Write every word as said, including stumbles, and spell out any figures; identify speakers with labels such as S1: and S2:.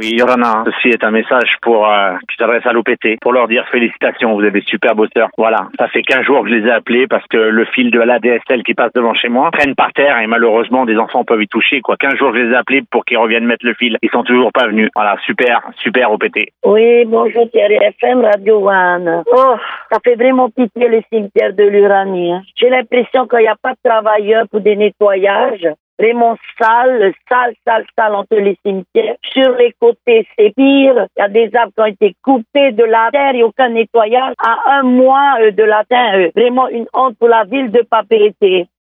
S1: Oui, Yorana, ceci est un message pour euh, qui s'adresse à l'O P T pour leur dire félicitations, vous avez des super bosseurs. Voilà, ça fait quinze jours que je les ai appelés parce que le fil de l'A D S L qui passe devant chez moi traîne par terre et malheureusement des enfants peuvent y toucher. Quoi, quinze jours que je les ai appelés pour qu'ils reviennent mettre le fil. Ils sont toujours pas venus. Voilà, super, super O P T.
S2: Oui, bonjour Thierry F M, Radio One. Oh, ça fait vraiment pitié le cimetière de l'Uranie. Hein. J'ai l'impression qu'il n'y a pas de travailleurs pour des nettoyages. Vraiment sale, sale, sale, sale entre les cimetières. Sur les côtés, c'est pire. Il y a des arbres qui ont été coupés de la terre, il n'y a aucun nettoyage. À un mois euh, de la terre, euh, vraiment une honte pour la ville de Papeete.